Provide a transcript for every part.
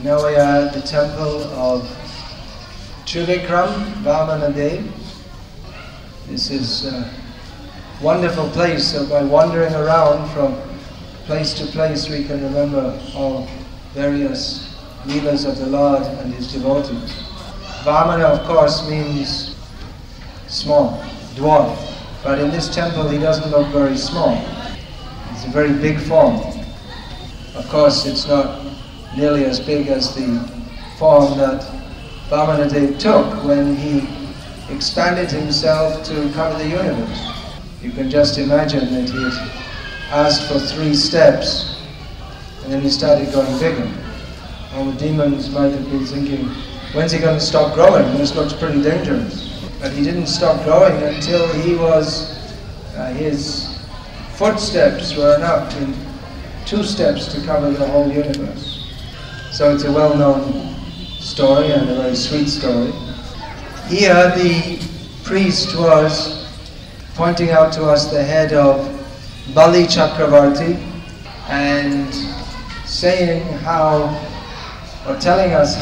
Now we are at the temple of Trivikram, Vamanadev. This is a wonderful place, so by wandering around from place to place we can remember all various leelas of the Lord and His devotees. Vamana, of course, means small, dwarf, but in this temple he doesn't look very small. It's a very big form. Of course, it's not nearly as big as the form that Vamanadev took when he expanded himself to cover the universe. You can just imagine that he had asked for 3 steps and then he started going bigger. All the demons might have been thinking, when's he going to stop growing? This looks pretty dangerous. But he didn't stop growing until he was, his footsteps were enough in 2 steps to cover the whole universe. So it's a well-known story and a very sweet story. Here the priest was pointing out to us the head of Bali Chakravarti and saying how, or telling us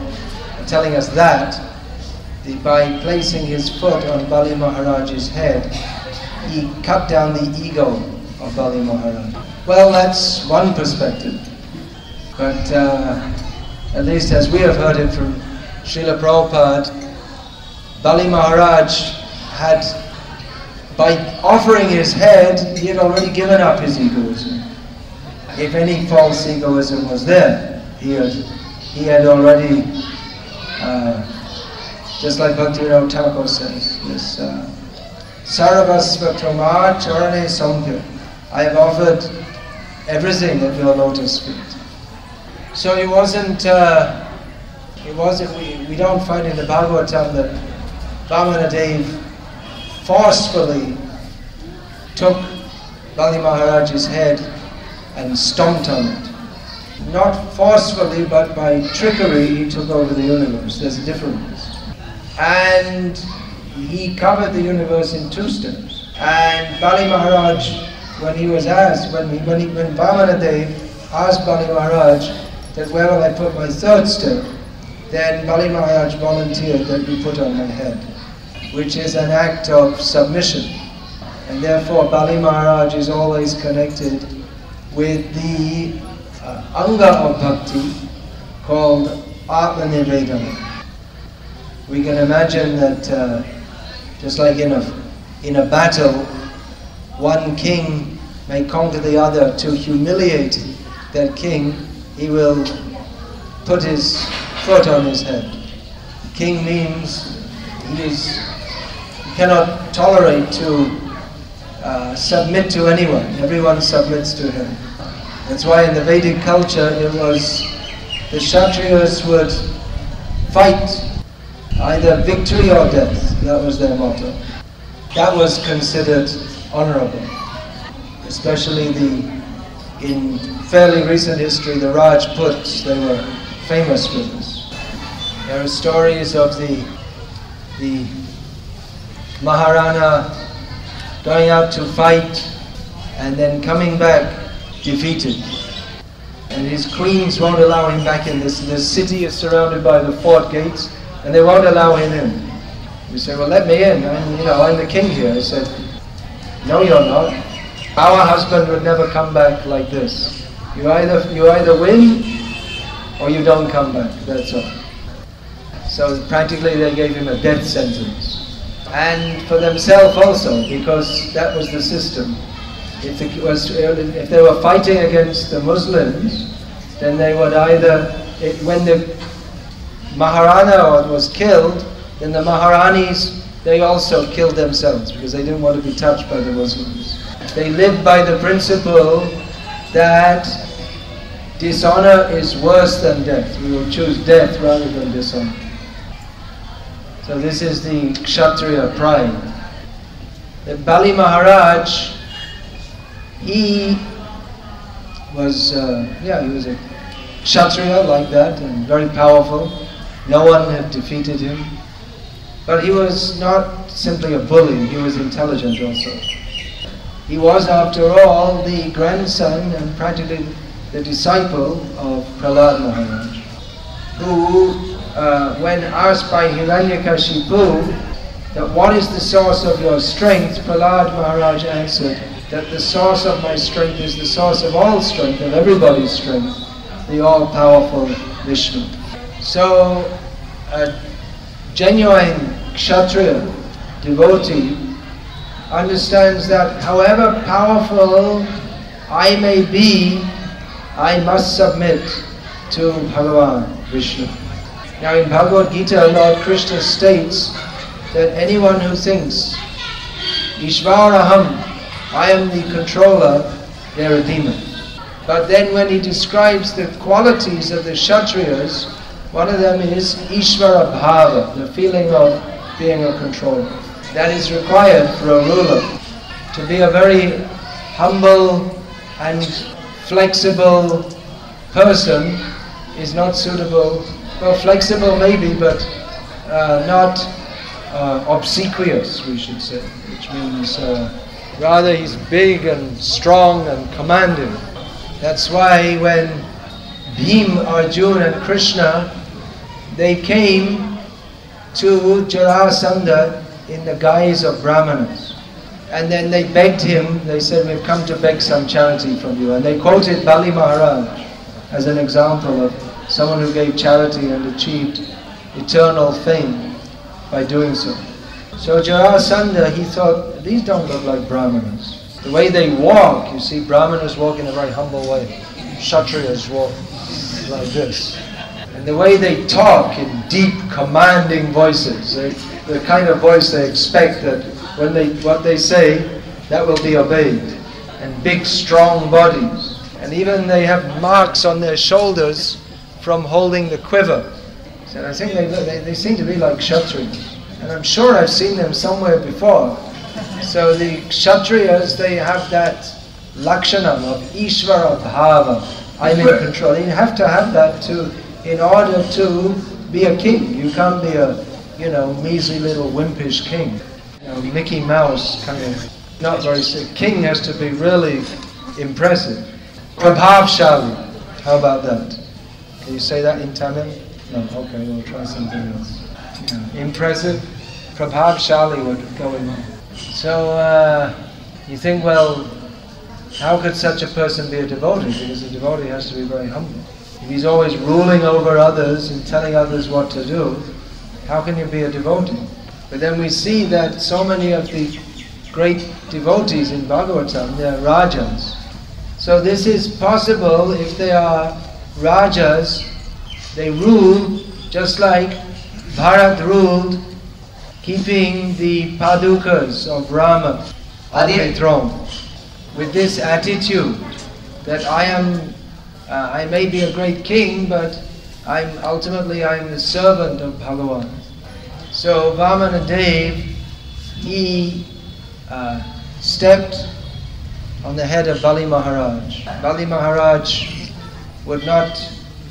that by placing his foot on Bali Maharaj's head, he cut down the ego of Bali Maharaj. Well, that's one perspective. But at least as we have heard it from Srila Prabhupada, Bali Maharaj had, by offering his head, he had already given up his egoism. If any false egoism was there, he had already, just like Bhaktivinoda Thakur says, this Sarvasva Toma Charane Samkhya, I have offered everything at your lotus feet. So it wasn't, we don't find in the Bhagavatam that Vamanadev forcefully took Bali Maharaj's head and stomped on it. Not forcefully, but by trickery he took over the universe. There's a difference. And he covered the universe in 2 steps. And Bali Maharaj, when he was asked, when Vamanadev asked Bali Maharaj that where will I put my 3rd step, then Bali Maharaj volunteered that we put on my head, which is an act of submission. And therefore Bali Maharaj is always connected with the anga of bhakti called Atma-nivedana. We can imagine that just like in a battle, one king may conquer the other. To humiliate that king, he will put his foot on his head. King means he cannot tolerate to submit to anyone. Everyone submits to him. That's why in the Vedic culture it was the Kshatriyas would fight either victory or death. That was their motto. That was considered honorable. Especially in fairly recent history, the Rajputs, they were famous for this. There are stories of the Maharana going out to fight and then coming back defeated. And his queens won't allow him back in. The city is surrounded by the fort gates and they won't allow him in. He said, well, let me in. I'm the king here. He said, no, you're not. Our husband would never come back like this. You either win or you don't come back. That's all. So practically they gave him a death sentence. And for themselves also, because that was the system. If they were fighting against the Muslims, then they would either, when the Maharana was killed, then the Maharanis, they also killed themselves because they didn't want to be touched by the Muslims. They lived by the principle that dishonor is worse than death. We will choose death rather than dishonor. So this is the Kshatriya pride. The Bali Maharaj, he was a Kshatriya like that and very powerful. No one had defeated him. But he was not simply a bully, he was intelligent also. He was, after all, the grandson and practically the disciple of Prahlad Maharaj. who, when asked by Hiranyakashipu that what is the source of your strength, Prahlad Maharaj answered that the source of my strength is the source of all strength, of everybody's strength, the all-powerful Vishnu. So a genuine Kshatriya devotee understands that however powerful I may be, I must submit to Bhagavan Vishnu. Now in Bhagavad Gita, Lord Krishna states that anyone who thinks, Ishvaraham, I am the controller, they're a demon. But then when he describes the qualities of the Kshatriyas, one of them is Ishvara Bhava, the feeling of being a controller. That is required for a ruler. To be a very humble and flexible person is not suitable. Well, flexible maybe, but not obsequious, we should say, which means rather he's big and strong and commanding. That's why when Bhim, Arjuna and Krishna, they came to Jarasandha in the guise of Brahmanas. And then they begged him, they said, we've come to beg some charity from you. And they quoted Bali Maharaj as an example of someone who gave charity and achieved eternal fame by doing so. So Jarasandha, he thought, these don't look like Brahmanas. The way they walk, you see, Brahmanas walk in a very humble way. Kshatriyas walk like this. And the way they talk in deep, commanding voices, the kind of voice they expect that when what they say, that will be obeyed. And big, strong bodies. And even they have marks on their shoulders from holding the quiver. So I think they seem to be like Kshatriyas. And I'm sure I've seen them somewhere before. So the Kshatriyas, they have that lakshanam of Ishvara Bhava. I'm in control. You have to have that in order to be a king. You can't be a, measly little wimpish king. Mickey Mouse kind of, not very sick. King has to be really impressive. Prabhavshali. How about that? Can you say that in Tamil? No, okay, we'll try something else. Impressive. Prabhavshali would go in. So you think, well, how could such a person be a devotee? Because a devotee has to be very humble. If he's always ruling over others and telling others what to do, how can you be a devotee? But then we see that so many of the great devotees in Bhagavatam, they are rajas. So this is possible if they are rajas. They rule just like Bharat ruled, keeping the padukas of Rama on the throne. With this attitude that I may be a great king, but ultimately I'm the servant of Bhagavan. So Vamana Dev, he stepped on the head of Bali Maharaj. Bali Maharaj would not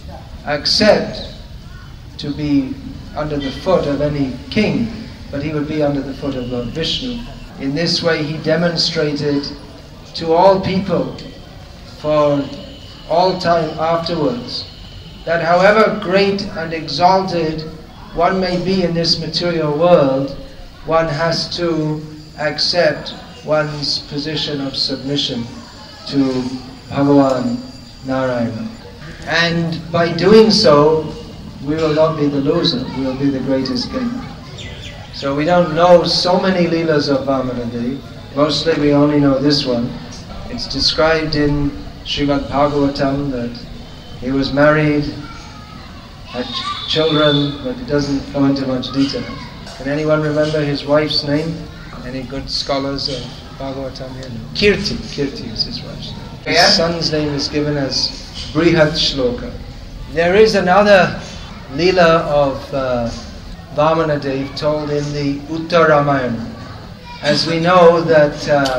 accept to be under the foot of any king, but he would be under the foot of Lord Vishnu. In this way he demonstrated to all people for all time afterwards that however great and exalted one may be in this material world, one has to accept one's position of submission to Bhagavan Narayana. And by doing so, we will not be the loser, we will be the greatest gainer. So we don't know so many leelas of Vamana Dev. Mostly we only know this one. It's described in Srimad Bhagavatam that he was married, had children, but it doesn't go into much detail. Can anyone remember his wife's name? Any good scholars of Bhagavatam here? Kirti. Kirti is his wife's name. His son's name is given as Brihat Shloka. There is another Leela of Vamana Dev told in the Uttar Ramayana. As we know that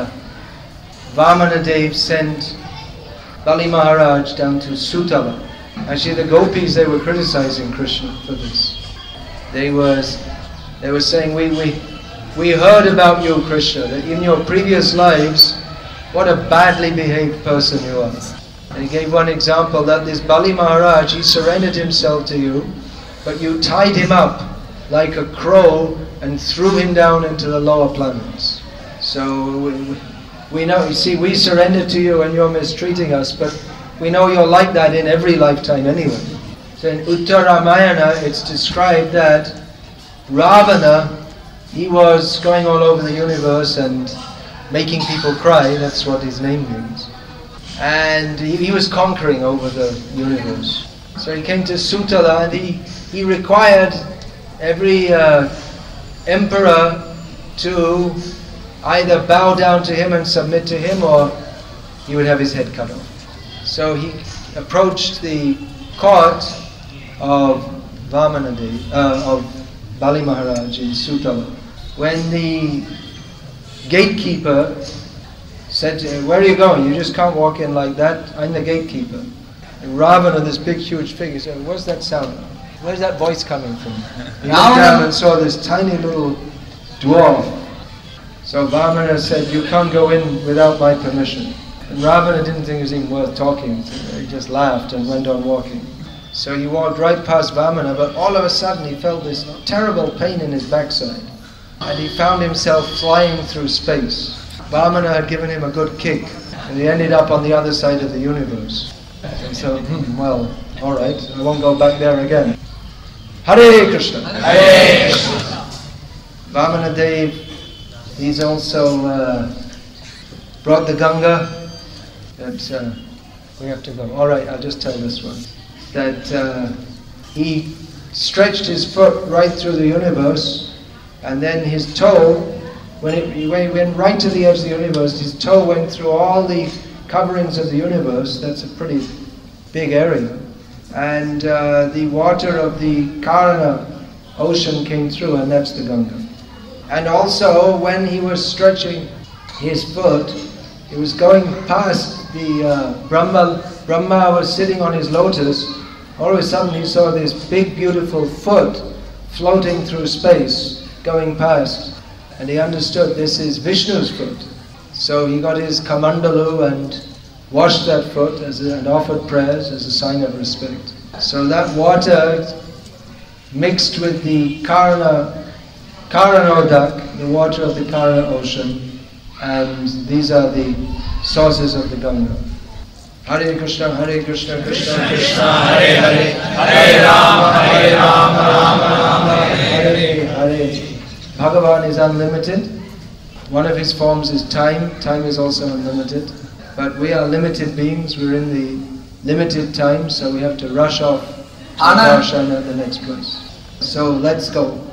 Vamana Dev sent Bali Maharaj down to Sutala. Actually the gopis, they were criticizing Krishna for this. They were saying, we heard about you, Krishna, that in your previous lives, what a badly behaved person you are. And he gave one example that this Bali Maharaj, he surrendered himself to you, but you tied him up like a crow and threw him down into the lower planets. So we know, you see, we surrender to you and you're mistreating us, but we know you're like that in every lifetime anyway. So in Uttaramayana it's described that Ravana, he was going all over the universe and making people cry, that's what his name means. And he was conquering over the universe. So he came to Sutala and he required every emperor to either bow down to him and submit to him, or he would have his head cut off. So he approached the court of of Bali Maharaj in Sutala. When the gatekeeper said to him, "Where are you going? You just can't walk in like that. I'm the gatekeeper." And Ravana, this big huge figure, said, "What's that sound? Where's that voice coming from?" He looked down and saw this tiny little dwarf. So Vamana said, "You can't go in without my permission." And Ravana didn't think it was even worth talking. He just laughed and went on walking. So he walked right past Vamana, but all of a sudden he felt this terrible pain in his backside. And he found himself flying through space. Vamana had given him a good kick, and he ended up on the other side of the universe. And so, well, alright, I won't go back there again. Hare Krishna. Hare Krishna. Vamana Dev, he's also brought the Ganga. That we have to go. Alright, I'll just tell this one. That he stretched his foot right through the universe, and then his toe, when he went right to the edge of the universe, his toe went through all the coverings of the universe. That's a pretty big area. And the water of the Karana ocean came through, and that's the Ganga. And also, when he was stretching his foot, he was going past the Brahma was sitting on his lotus. All of a sudden he saw this big beautiful foot floating through space, going past. And he understood this is Vishnu's foot. So he got his kamandalu and washed that foot and offered prayers as a sign of respect. So that water mixed with the Karanodak, the water of the Karana ocean, and these are the sources of the Ganga. Hare Krishna, Krishna Krishna, Hare Hare, Hare Rama, Rama Rama, Hare Hare. Bhagavan is unlimited. One of his forms is time. Time is also unlimited. But we are limited beings. We're in the limited time, so we have to rush off to Darshan at the next place. So let's go.